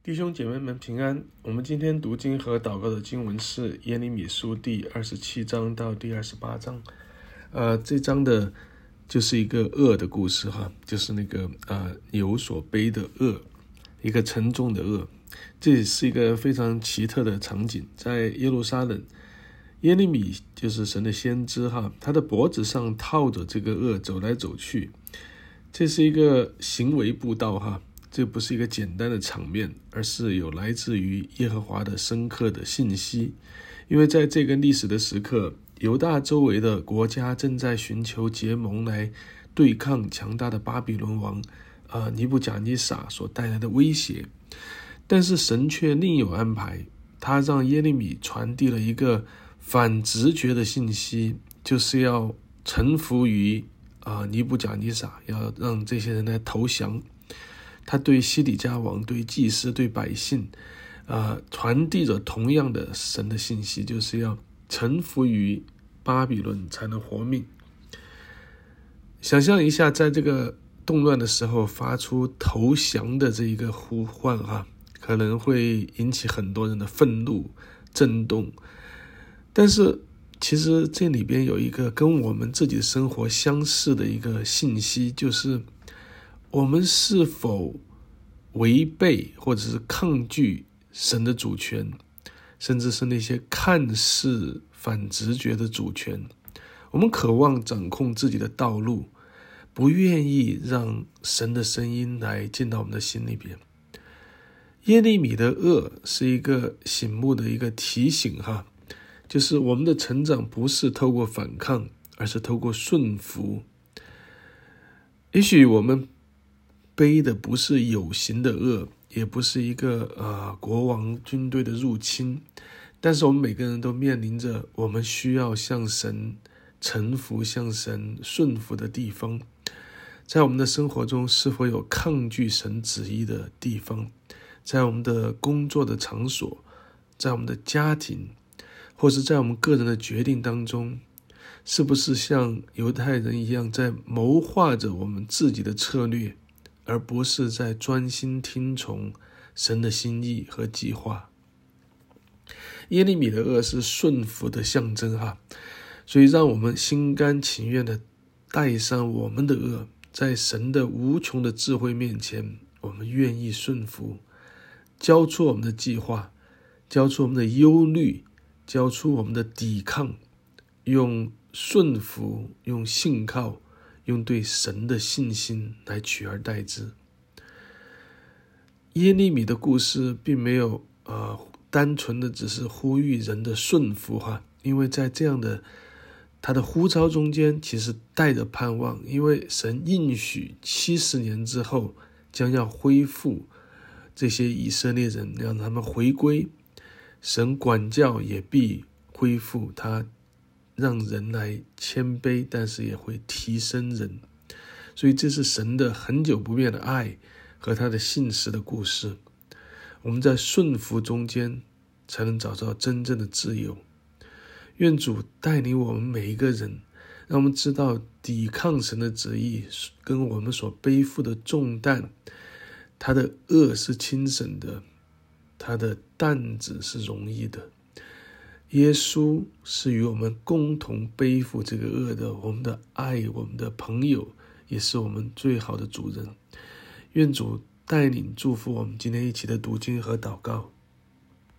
弟兄姐妹们平安。我们今天读经和祷告的经文是耶利米书第27章到第28章。这章的就是一个轭的故事哈，就是那个牛所背的轭，一个沉重的轭。这也是一个非常奇特的场景，在耶路撒冷，耶利米就是神的先知哈，他的脖子上套着这个轭走来走去，这是一个行为布道哈。这不是一个简单的场面，而是有来自于耶和华的深刻的信息。因为在这个历史的时刻，犹大周围的国家正在寻求结盟来对抗强大的巴比伦王尼布甲尼撒所带来的威胁。但是神却另有安排，他让耶利米传递了一个反直觉的信息，就是要臣服于尼布甲尼撒，要让这些人来投降。他对西底家王、对祭司、对百姓传递着同样的神的信息，就是要臣服于巴比伦才能活命。想象一下，在这个动乱的时候发出投降的这一个呼唤可能会引起很多人的愤怒震动。但是其实这里边有一个跟我们自己的生活相似的一个信息，就是我们是否违背或者是抗拒神的主权，甚至是那些看似反直觉的主权。我们渴望掌控自己的道路，不愿意让神的声音来进到我们的心里边。耶利米的轭是一个醒目的一个提醒就是我们的成长不是透过反抗，而是透过顺服。也许我们背的不是有形的轭，也不是一个国王军队的入侵，但是我们每个人都面临着我们需要向神臣服、向神顺服的地方。在我们的生活中，是否有抗拒神旨意的地方？在我们的工作的场所，在我们的家庭，或是在我们个人的决定当中，是不是像犹太人一样，在谋划着我们自己的策略，而不是在专心听从神的心意和计划？耶利米的轭是顺服的象征所以让我们心甘情愿的带上我们的轭，在神的无穷的智慧面前，我们愿意顺服，交出我们的计划，交出我们的忧虑，交出我们的抵抗，用顺服，用信靠，用对神的信心来取而代之。耶利米的故事并没有单纯的只是呼吁人的顺服因为在这样的他的呼召中间，其实带着盼望，因为神应许70年之后将要恢复这些以色列人，让他们回归。神管教也必恢复，他让人来谦卑，但是也会提升人。所以这是神的很久不变的爱和他的信实的故事。我们在顺服中间才能找到真正的自由。愿主带领我们每一个人，让我们知道抵抗神的旨意跟我们所背负的重担，他的轭是轻省的，他的担子是容易的。耶稣是与我们共同背负这个轭的，我们的爱，我们的朋友，也是我们最好的主人。愿主带领祝福我们今天一起的读经和祷告。